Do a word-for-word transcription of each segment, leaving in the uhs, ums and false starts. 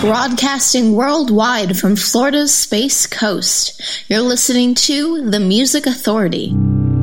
Broadcasting worldwide from Florida's Space Coast, you're listening to The Music Authority.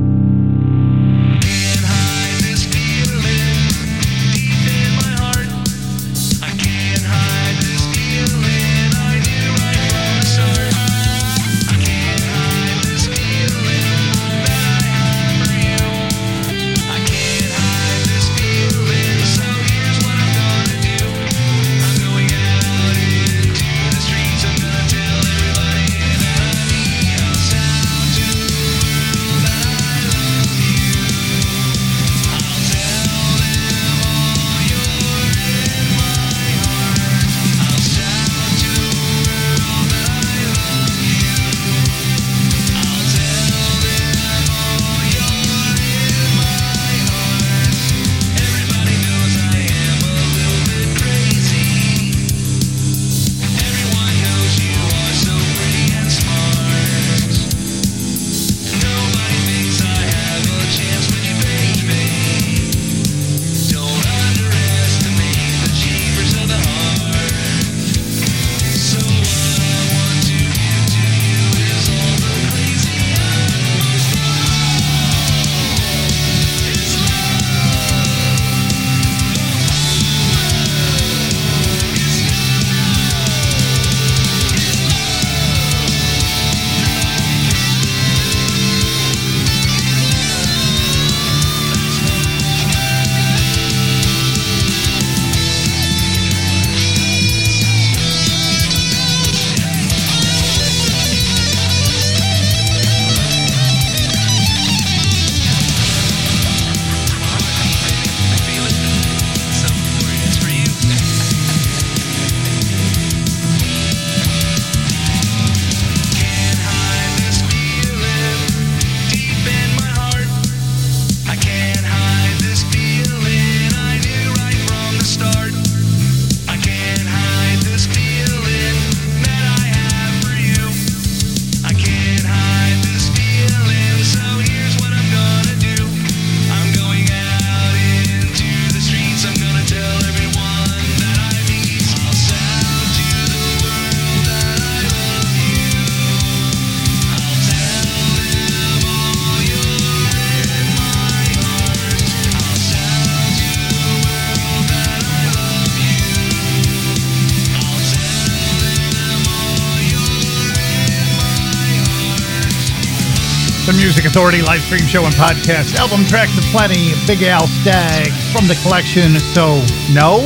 Music Authority live stream show and podcast. Album tracks aplenty. Big Al Staggs from the collection So No.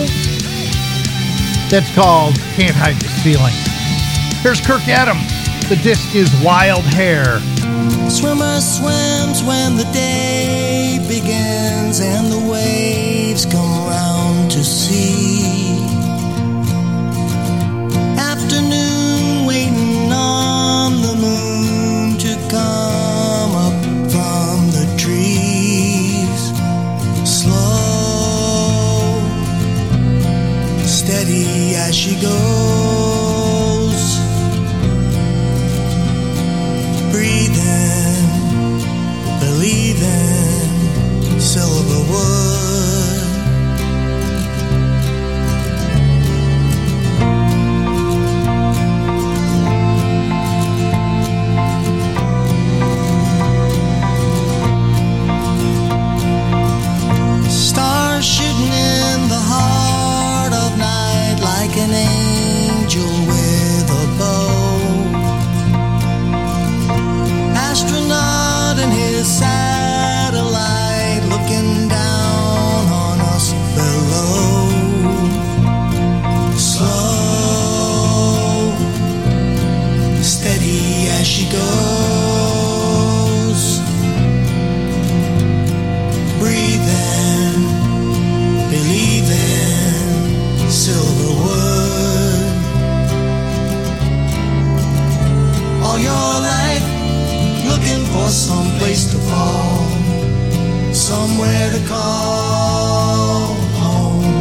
That's called Can't Hide This Feeling. Here's Kirk Adams. The disc is Wild Hair. Swimmer swims when the day begins and the waves come round to see. Afternoon waiting on the moon to come. Steady as she goes, breathing, believing, silver wood. Stars shooting in the heart of night like an angel with a bow. Astronaut and his satellite looking down on us below. Slow, steady as she goes, breathing, believing, silver wood. All your life looking for some place to fall, somewhere to call home.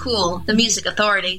cool, the Music Authority.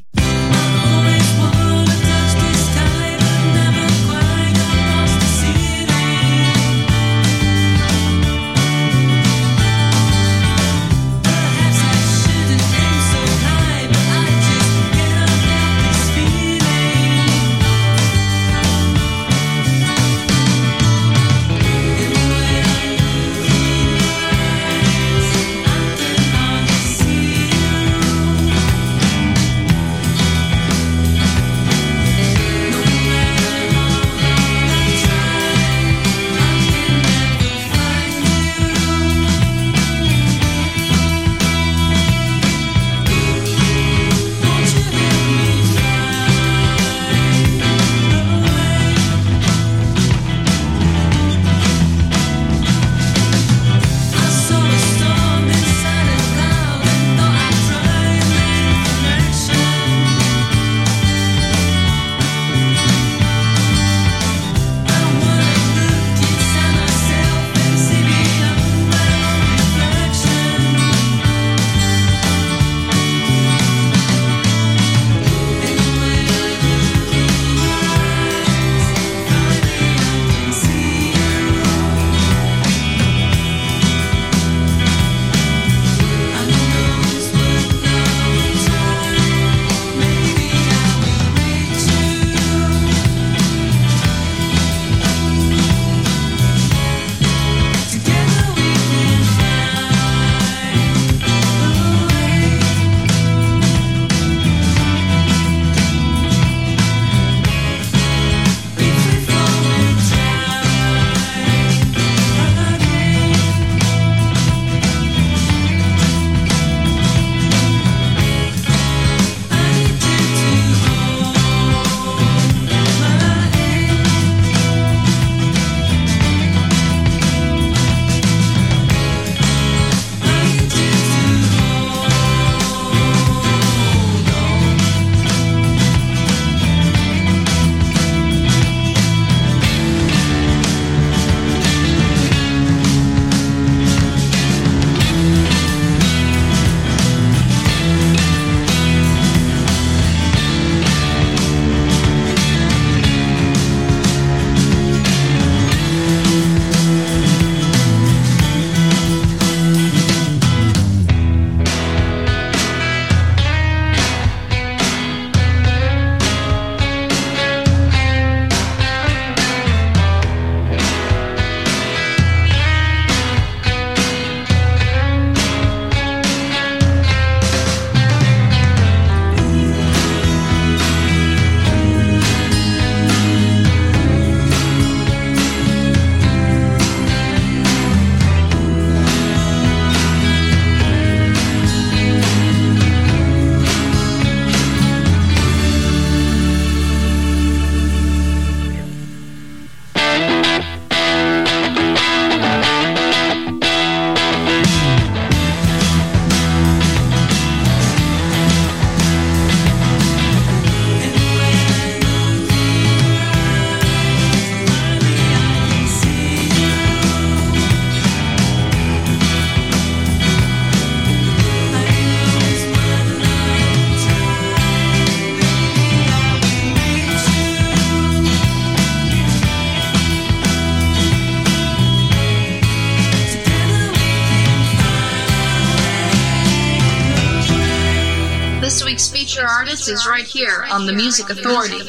This week's feature artist is right here on the Music Authority.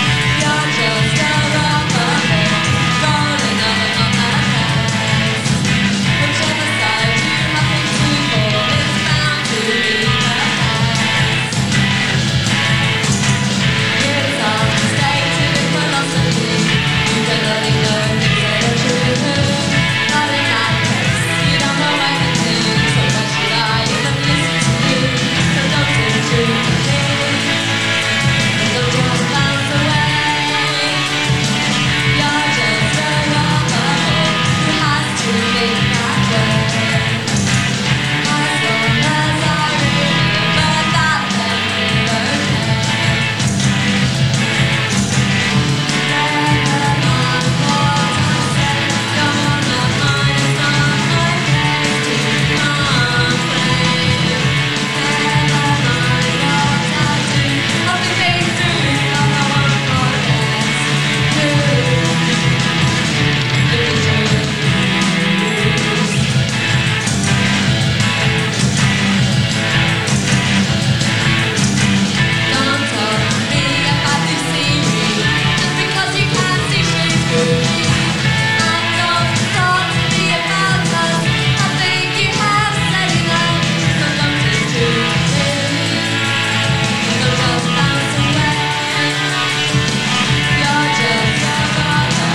You're just a rubber ball rolling on my eyes.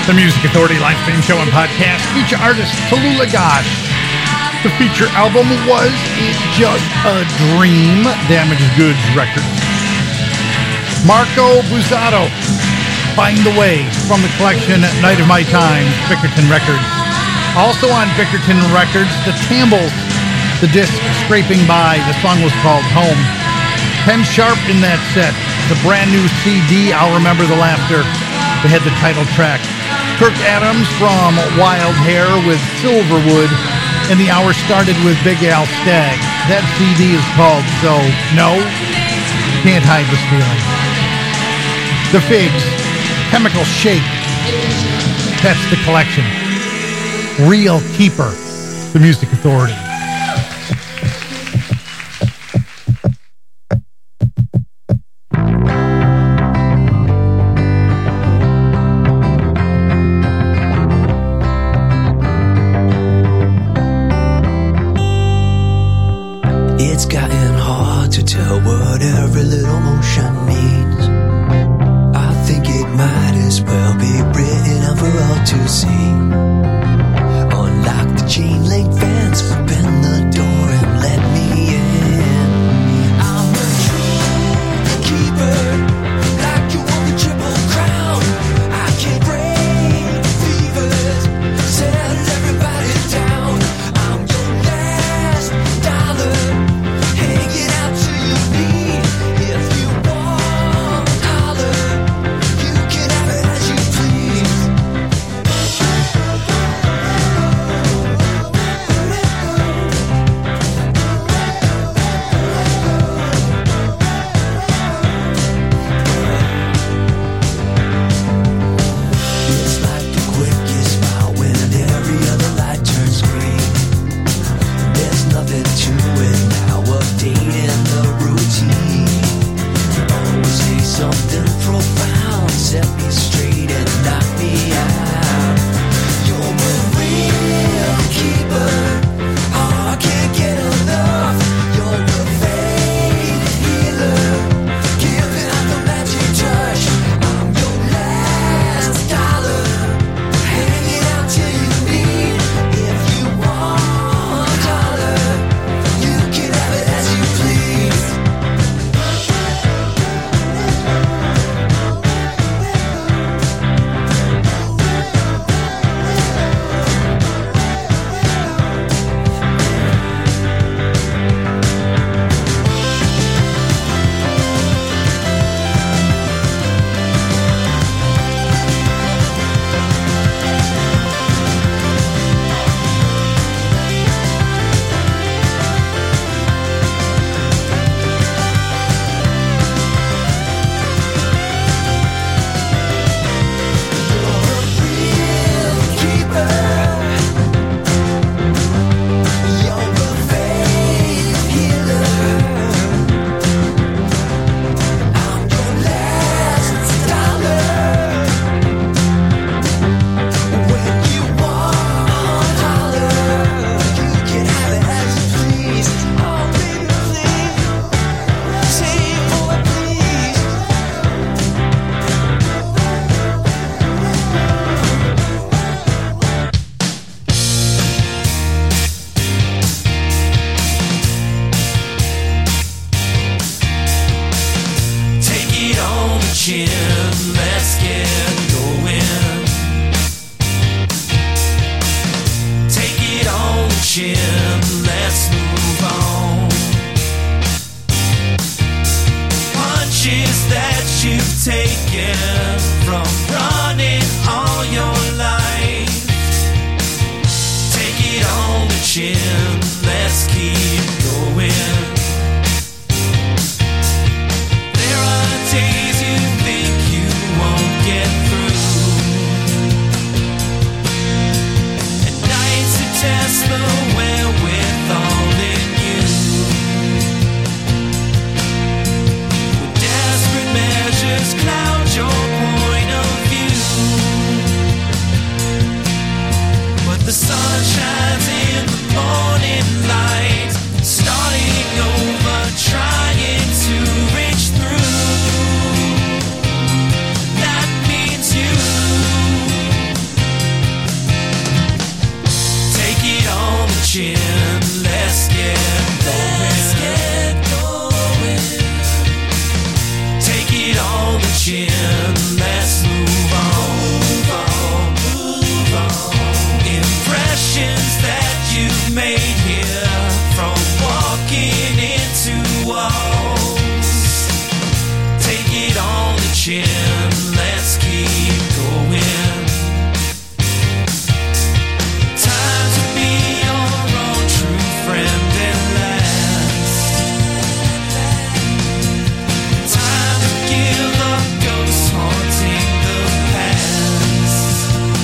The Music Authority live stream show and podcast. Feature artist Tallulah Gosh. The feature album was It's Just a Dream, Damaged Goods Records. Marco Bussato, Find the Way, from the collection Night of My Time, Bickerton Records. Also on Bickerton Records, The Tambles, the disc Scraping By, the song was called Home. Ken Sharp in that set, the brand new C D, I'll Remember the Laughter. They had the title track. Kirk Adams from Wild Hair with Silverwood, and the hour started with Big Al Stagg. That C D is called So No, Can't Hide This Feeling. The Figs, Chemical Shake, that's the collection. Real Keeper, the Music Authority. The sun shines in the morning. chin. Let's move on, move on, move on. Impressions that you've made here from walking into walls. Take it on the chin. Let's keep going. Time to be your own true friend and last. Time to give up ghosts haunting the past.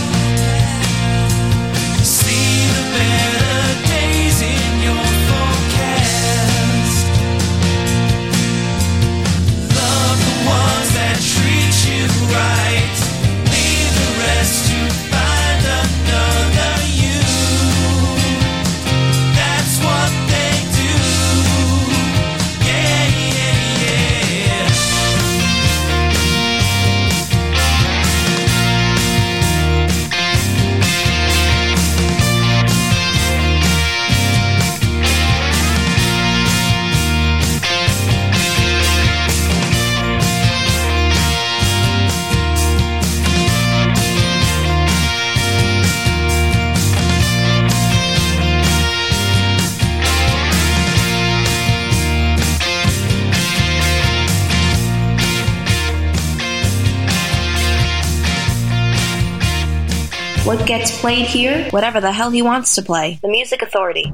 See the better days in your forecast. Love the ones that treat you right. Leave the rest to find another you. That's what they do. Yeah, yeah, yeah. What gets played here? Whatever the hell he wants to play. The Music Authority.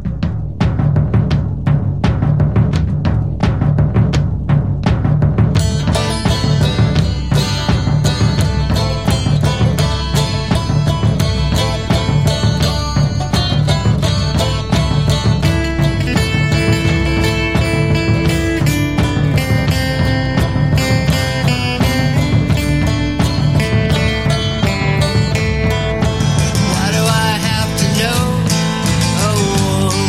Why do I have to know? Oh,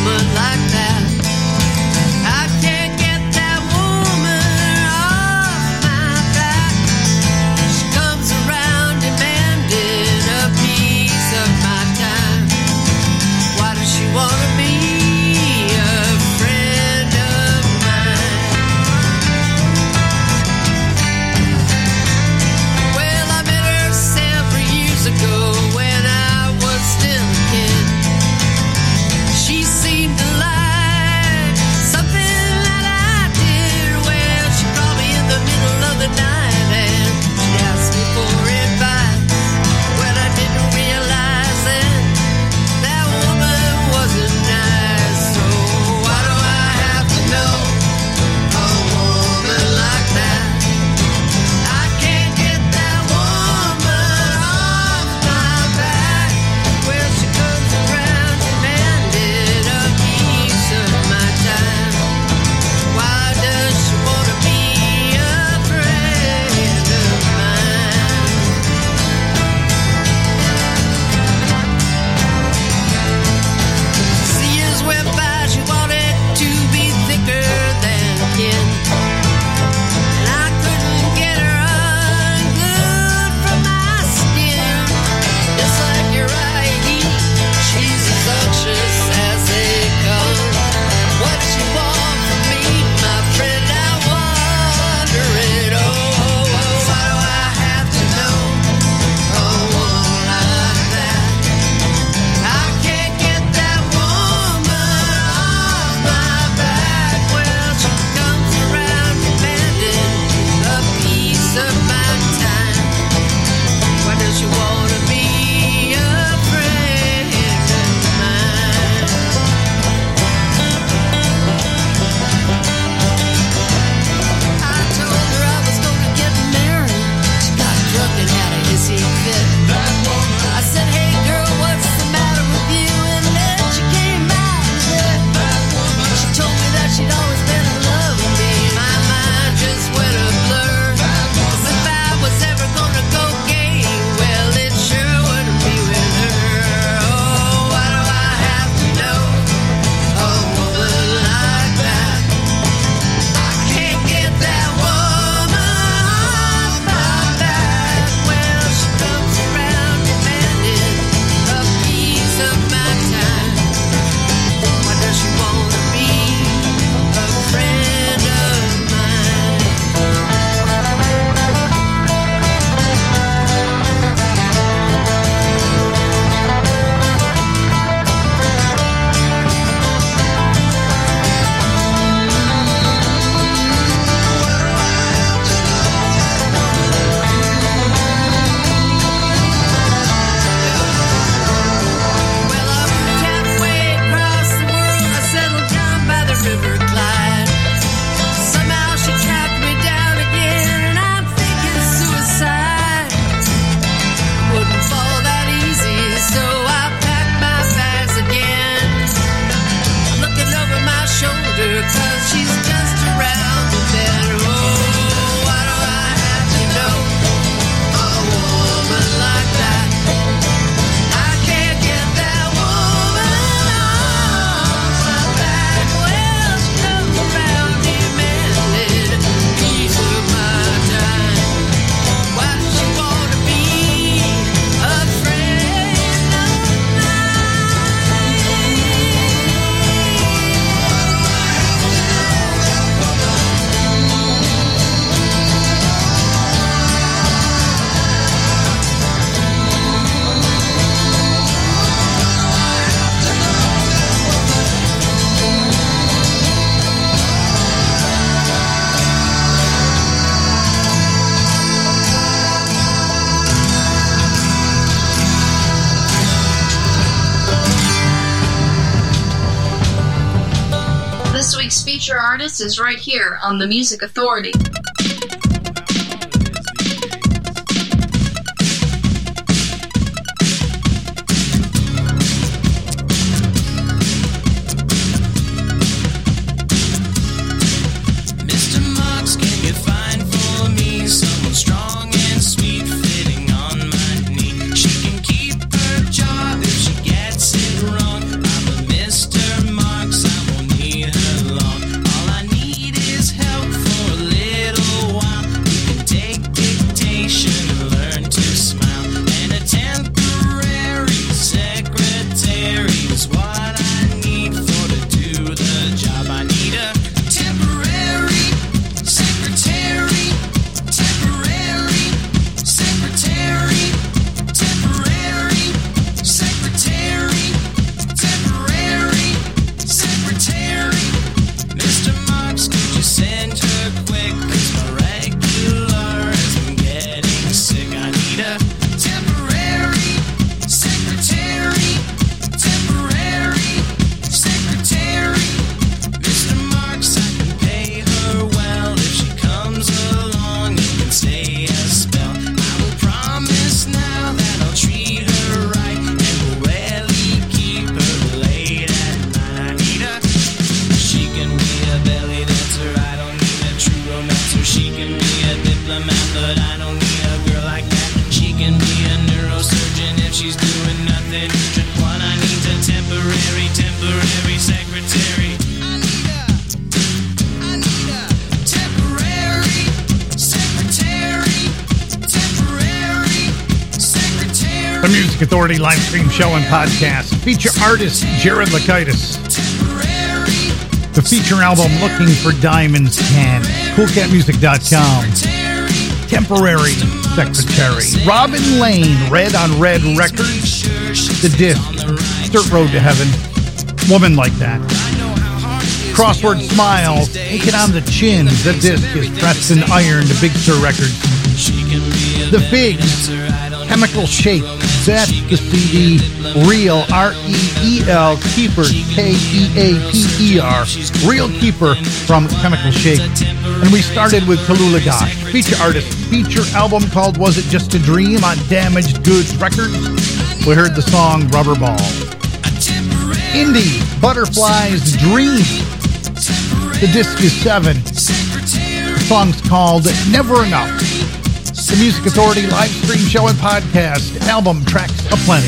artist is right here on The Music Authority. Authority live stream show and podcast. Feature artist Jared Lakaitis. The feature album Looking for Diamonds ten. cool cat music dot com. Temporary Secretary. Robin Lane, Red on Red Records. The disc, Dirt Road to Heaven. Woman Like That. Crossword Smile, Take It on the Chin. The disc is Preston Iron to Big Sur Records. The Figs, Chemical Shape. That's the C D. Real, R E E L, Keeper, K E A P E R. Real Keeper from Chemical Shape. And we started with Tallulah Gosh. Feature artist. Feature album called Was It Just a Dream on Damaged Goods Records. We heard the song Rubber Ball. Indie, Butterfly's Dream. The disc is seven. The song's called Never Enough. The Music Authority live stream show and podcast. Album tracks aplenty.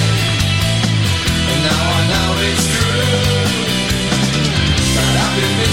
Now I know it's true, but I've been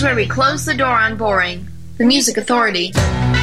is where we close the door on boring. The Music Authority.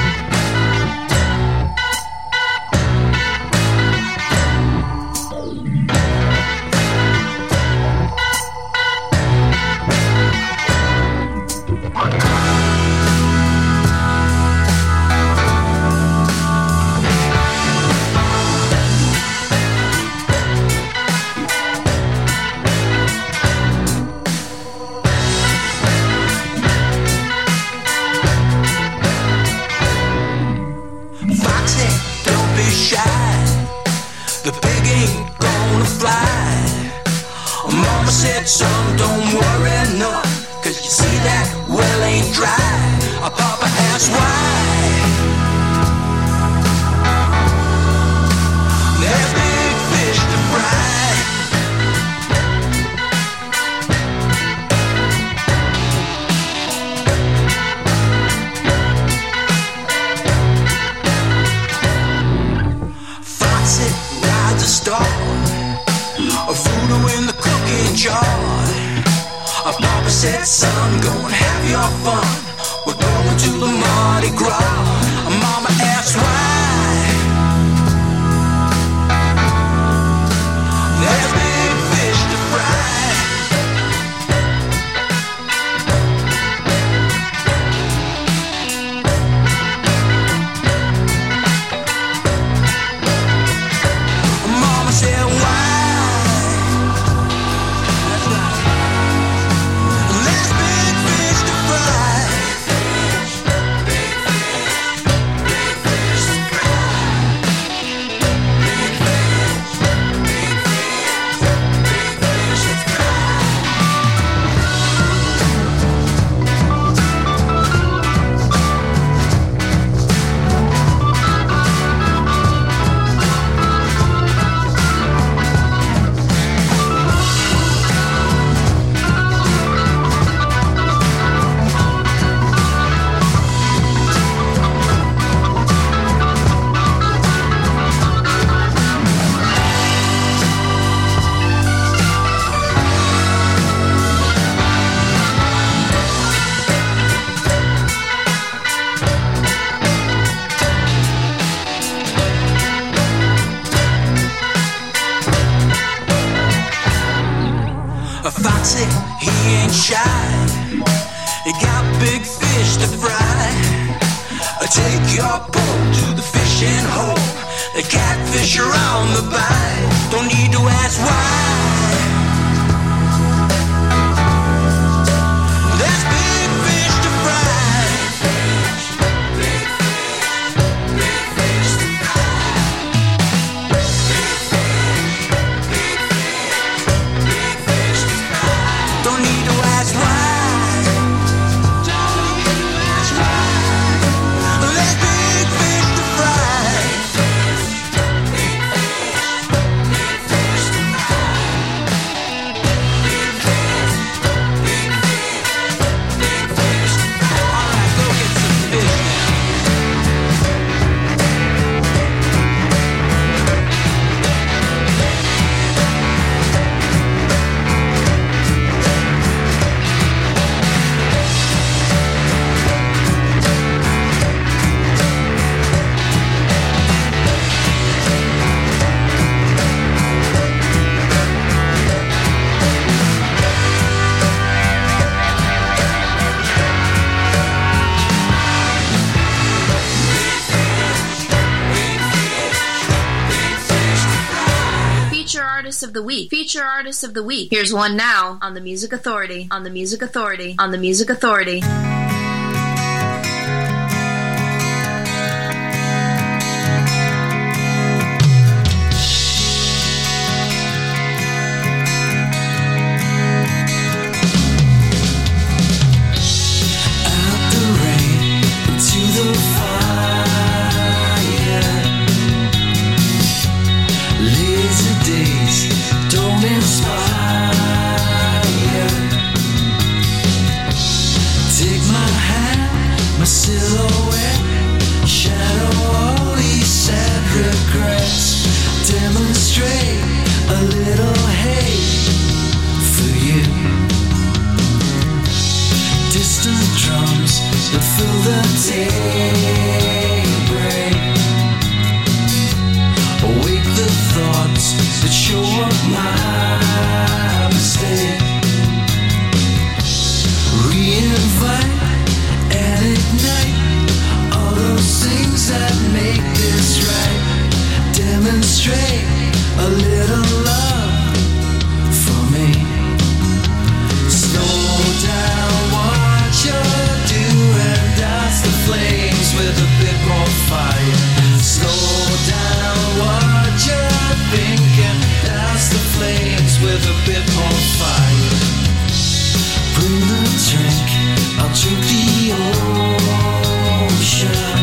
Son, don't worry, no, cause you see that well ain't dry. Our papa asked why. There's big fish to fry. Foxy rides a star, a voodoo in the cooking jar. Our papa said, son, go and have your fun. We're going to the Mardi Gras. Our mama asked why. There's big fish to fry. Mama said, why? Foxy, he ain't shy. He got big fish to fry. Take your boat to the fishing hole. The catfish are on the bite. Don't need to ask why. There's big fish to fry. Big fish, big fish to fry. Big fish, big fish, big fish to fry. Don't need to ask why. Of the week. Feature artist of the week. Here's one now on the Music Authority. On the Music Authority. On the Music Authority. Distant my mistake. Reinvite and ignite all those things that make this right. Demonstrate a little love for me. Slow down what you're doing, douse the flames with a bit more fire. Slow down what you're thinking, douse the flames with a bit more fire. Bring the drink, I'll drink the ocean.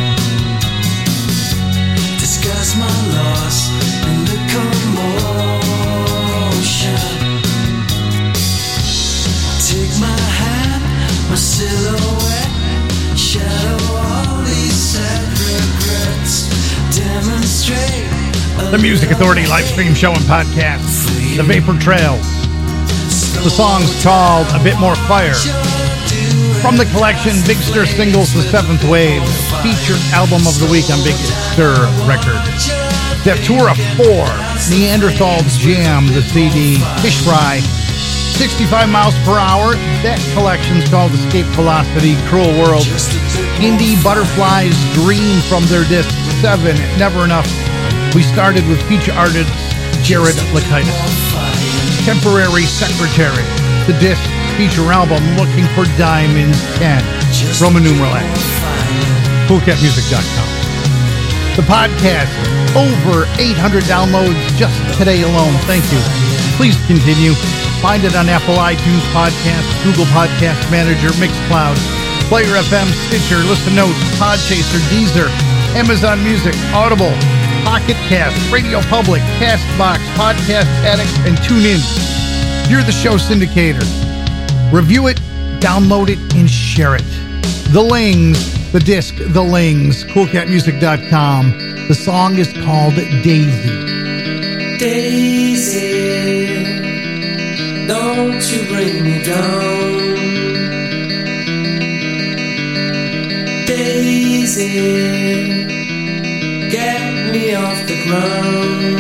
Disguise my loss in the commotion. Take my hand, my silhouette, shadow all these sad regrets. Demonstrate The Music Authority live stream show and podcast, The Vapor Trails. The song's called A Bit More Fire. From the collection Big Stir Singles, The Seventh Wave, featured album of the week on Big Stir Records. Datura four, Neanderthals Jam, the C D, Fish Fry, sixty-five miles per hour. That collection's called Escape Velocity, Cruel World. Indie Butterflies Dream from their disc seven, Never Enough. We started with feature artist Jared Lakaitis. Temporary Secretary, the disc feature album Looking for Diamonds ten, Roman numeral X. cool cat music dot com. The podcast, over eight hundred downloads just today alone. Thank you. Please continue. Find it on Apple iTunes Podcast, Google Podcast Manager, Mixcloud, Player F M, Stitcher, Listen Notes, Podchaser, Deezer, Amazon Music, Audible, Pocket Cast, Radio Public, Castbox, Podcast Addict, and TuneIn. You're the show syndicator. Review it, download it, and share it. The Lings, the disc, The Lings, cool cat music dot com. The song is called Daisy. Daisy, don't you bring me down. Daisy, get me off the ground.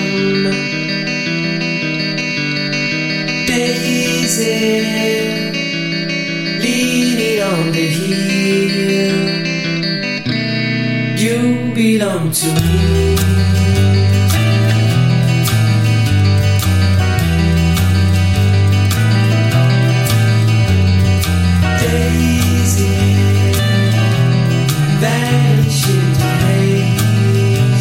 Daisy, leaning on the hill, you belong to me. Daisy, vanishing days.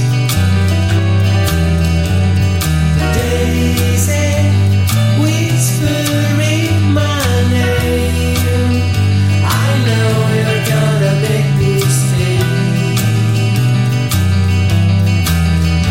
Daisy, whispering my name. I know you're gonna make me stay.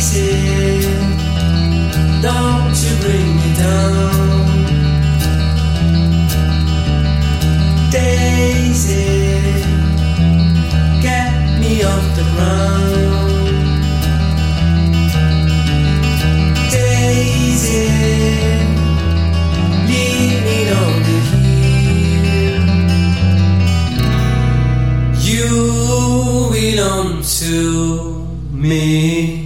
Don't you bring me down, Daisy, get me off the ground, Daisy, leave me over here. You belong to me.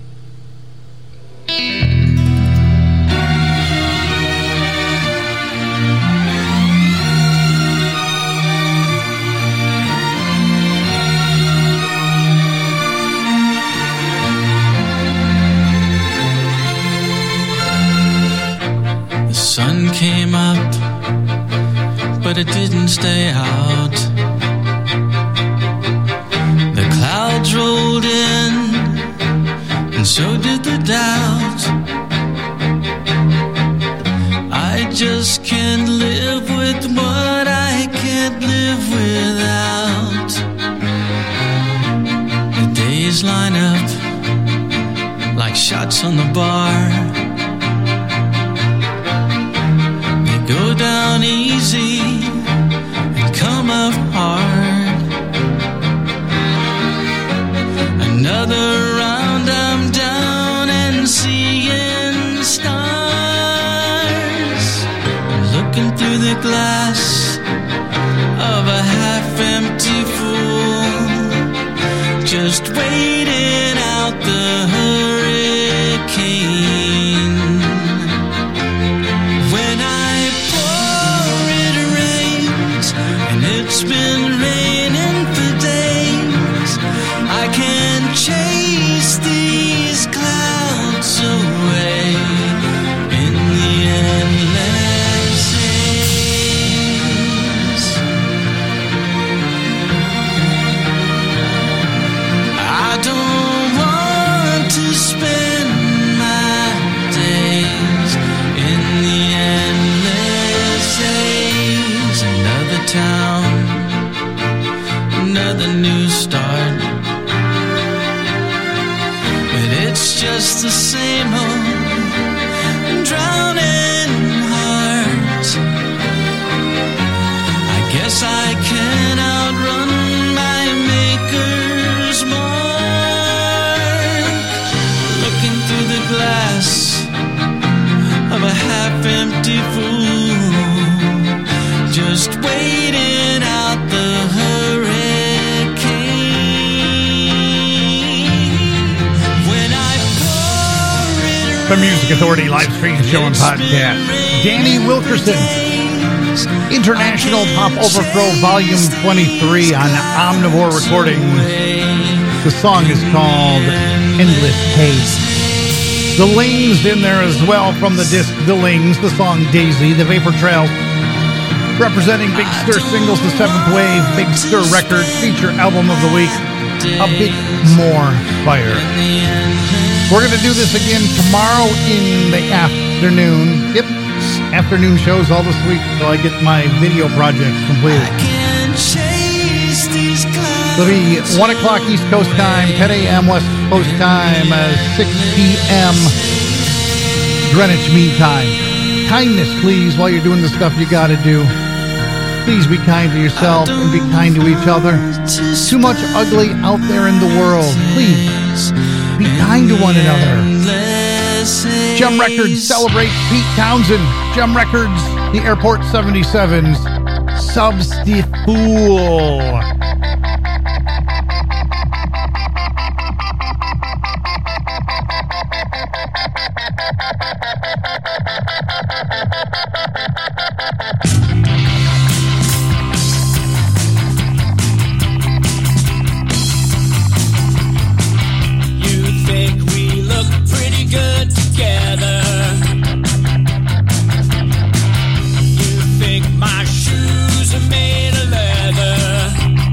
Sun came up, but it didn't stay out. The clouds rolled in, and so did the doubt. I just can't live with what I can't live without. The days line up like shots on the bar. Go down easy and come up hard. Another round, I'm down and seeing stars. Looking through the glass of a half-empty fool, just waiting out the hurricane. When I It's been raining for days. I can't chase these clouds away in the endless haze. I don't want to spend my days in the endless haze. Another town, another new start, but it's just the same old drowning heart. I guess I can outrun my maker's mark, looking through the glass of a half-empty fool, just waiting out the The Music Authority live stream show and podcast. Danny Wilkerson, International Pop Overthrow Volume twenty-three on Omnivore Recordings. The song is called Endless Haze. The Lings in there as well from the disc The Lings, the song Daisy, the Vapor Trail. Representing Big Stir Singles, the Seventh Wave, Big Stir Records, feature album of the week, A Bit More Fire. We're going to do this again tomorrow in the afternoon. Yep, afternoon shows all this week until I get my video project completed. It'll be one o'clock East Coast time, ten a.m. West Coast time, uh, six p.m. Greenwich Mean Time. Kindness, please, while you're doing the stuff you got to do. Please be kind to yourself and be kind to each other. Too much ugly out there in the world. Please, be kind to one another. Gem Records celebrates Pete Townsend. Gem Records, the Airport seventy-sevens. Substifool. Made of leather.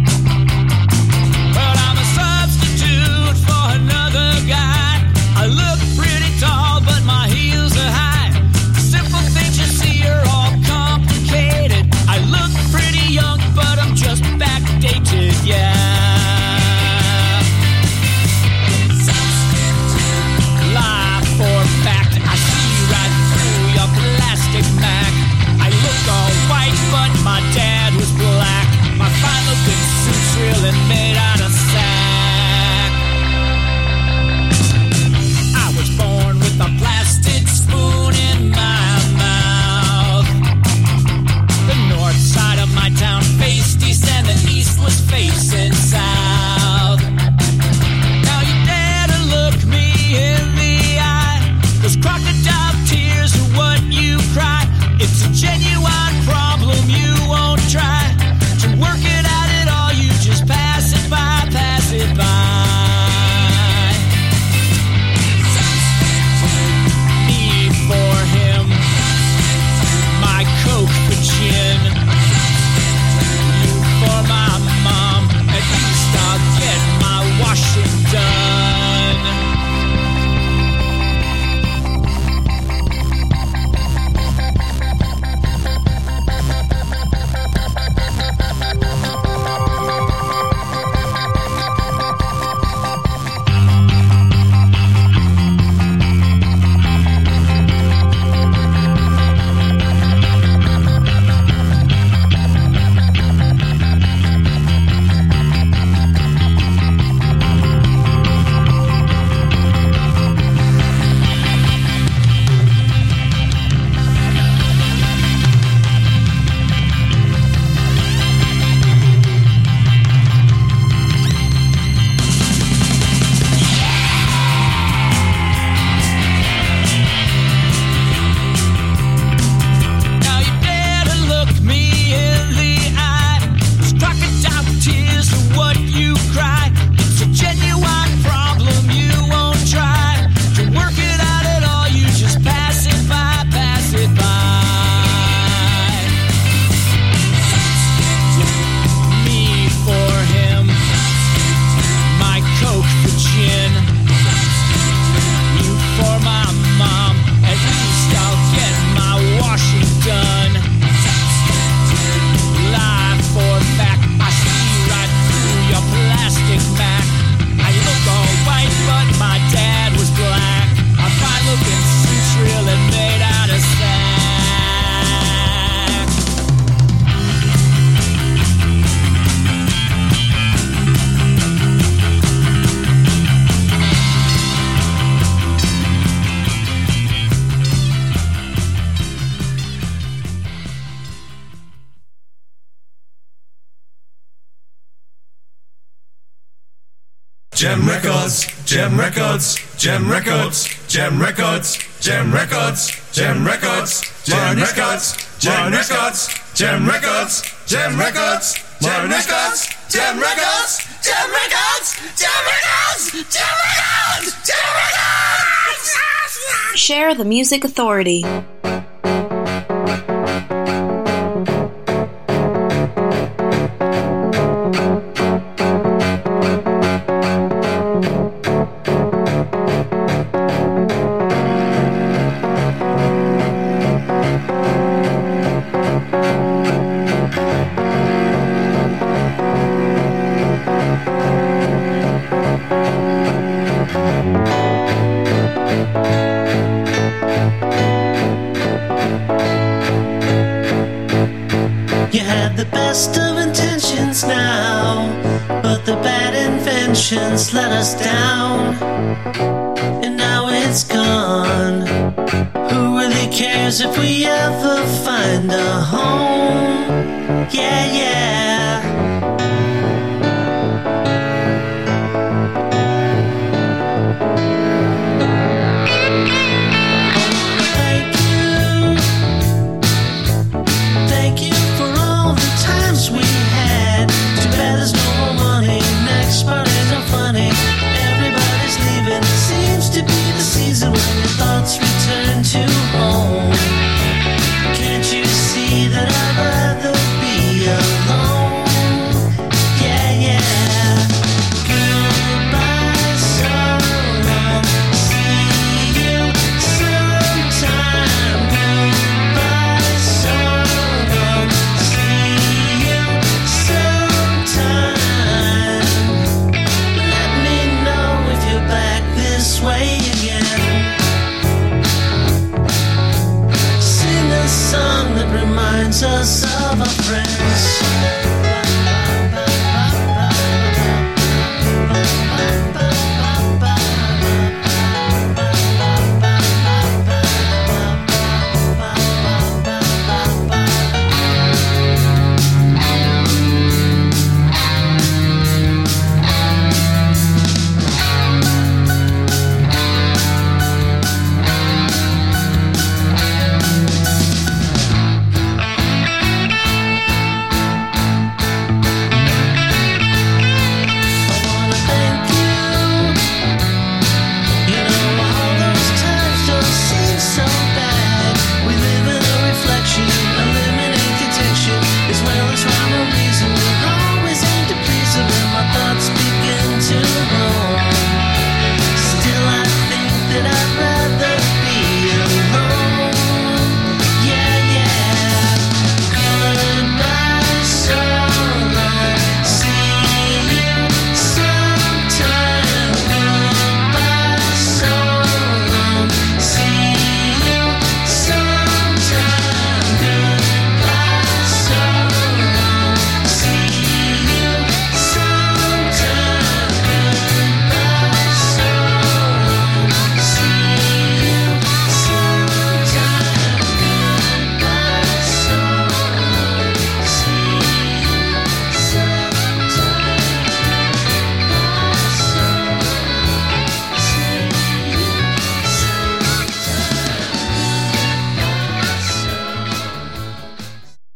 Gem Records, Gem Records, Gem Records, Gem Records, Gem Records, Gem Records, Gem Records, Gem Records, Gem Records, Gem Records, Gem Records, Gem Records, Gem Records, Gem Records, Gem Records, Gem Records. Share the Music Authority. You had the best of intentions now, but the bad inventions let us down, and now it's gone. Who really cares if we ever find a home? Yeah, yeah. Return to home. Can't you see that I'd rather be alone? Yeah, yeah. Goodbye, so long. See you sometime. Goodbye, so long. See you sometime. Let me know if you're back this way again. Song that reminds us of a friend.